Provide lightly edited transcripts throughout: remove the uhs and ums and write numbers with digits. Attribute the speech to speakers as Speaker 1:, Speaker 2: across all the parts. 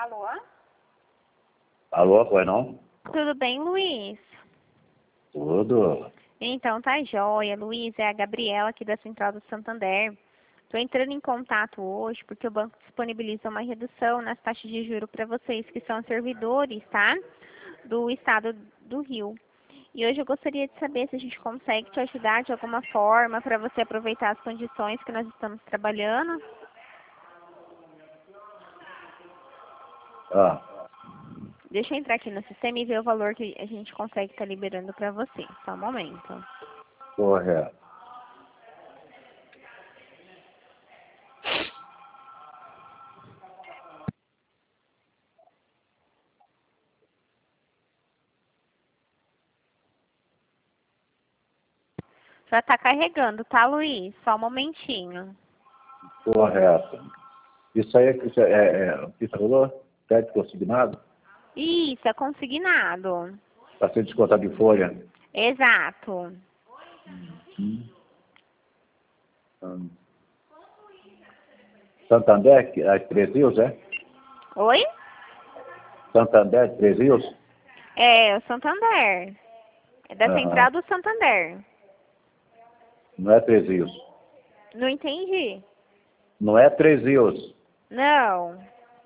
Speaker 1: Alô?
Speaker 2: Alô, pois não?
Speaker 1: Tudo bem, Luiz?
Speaker 2: Tudo.
Speaker 1: Então tá jóia, Luiz. É a Gabriela aqui da Central do Santander. Estou entrando em contato hoje porque o banco disponibiliza uma redução nas taxas de juros para vocês que são servidores, tá? Do estado do Rio. E hoje eu gostaria de saber se a gente consegue te ajudar de alguma forma para você aproveitar as condições que nós estamos trabalhando.
Speaker 2: Ah,
Speaker 1: Deixa eu entrar aqui no sistema e ver o valor que a gente consegue estar liberando para você. Só um momento.
Speaker 2: correto.
Speaker 1: Já está carregando, tá, Luiz? Só um momentinho.
Speaker 2: Correto. Isso aí o que você falou? Crédito consignado?
Speaker 1: Isso, é consignado.
Speaker 2: Está sendo descontado de folha?
Speaker 1: Exato.
Speaker 2: Hum. Santander, as 3 rios, é?
Speaker 1: Oi?
Speaker 2: Santander, 3 rios?
Speaker 1: É, o Santander. É da
Speaker 2: Aham.
Speaker 1: Central do Santander.
Speaker 2: Não é 3 rios.
Speaker 1: Não entendi.
Speaker 2: Não é 3 rios.
Speaker 1: Não.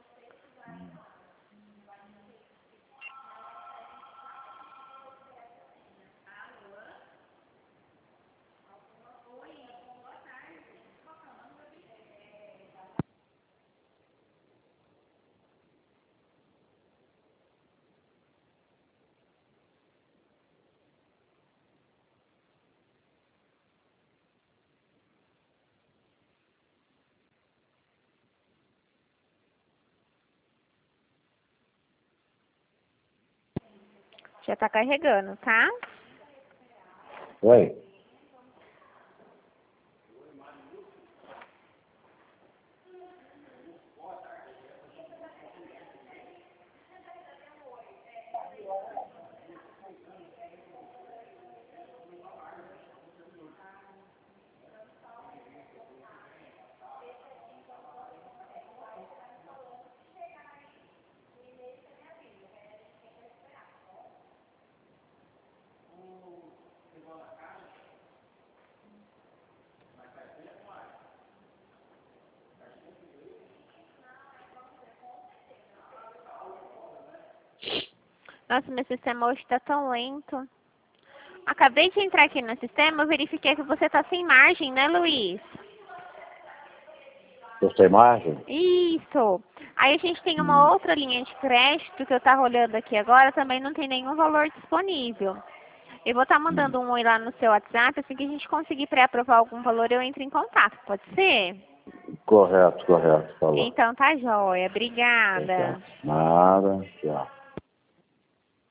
Speaker 1: Já está carregando, tá?
Speaker 2: Oi?
Speaker 1: Nossa, meu sistema hoje está tão lento. Acabei de entrar aqui no sistema, eu verifiquei que você está sem margem, né, Luiz?
Speaker 2: Estou sem margem?
Speaker 1: Isso. Aí a gente tem uma outra linha de crédito que eu estava olhando aqui agora, também não tem nenhum valor disponível. Eu vou estar mandando um oi lá no seu WhatsApp, assim que a gente conseguir pré-aprovar algum valor, eu entro em contato, pode ser?
Speaker 2: Correto, falou.
Speaker 1: Então tá jóia,
Speaker 2: Então,
Speaker 1: obrigada.
Speaker 2: nada, tchau.